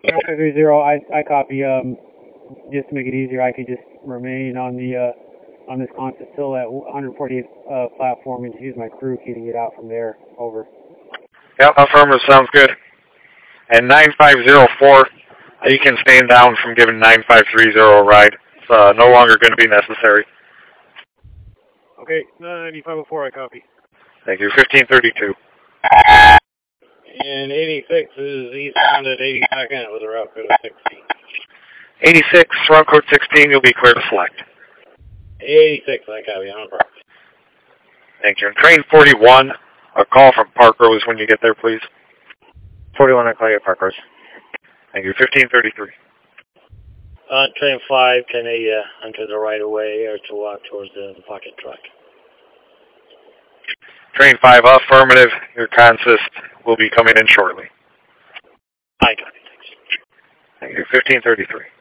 930, I copy. Just to make it easier, I could just remain on the on this constant still at 148 platform and use my crew key to get out from there. Over. Yep, affirmative, sounds good. And 9504, you can stand down from giving 9530 a ride. It's no longer going to be necessary. Okay, 9504, I copy. Thank you. 1532. And 86 is eastbound at 82nd with a route code of 16. 86, route code 16, you'll be clear to select. 86, I copy, on approach. Thank you. And train 41, a call from Park Rose when you get there, please. 41, I call you at Park Rose. Thank you. 1533. Train 5, can they enter the right of way or to walk towards the pocket truck? Train 5, affirmative. Your consist will be coming in shortly. I got it. Thanks. Thank you. 1533.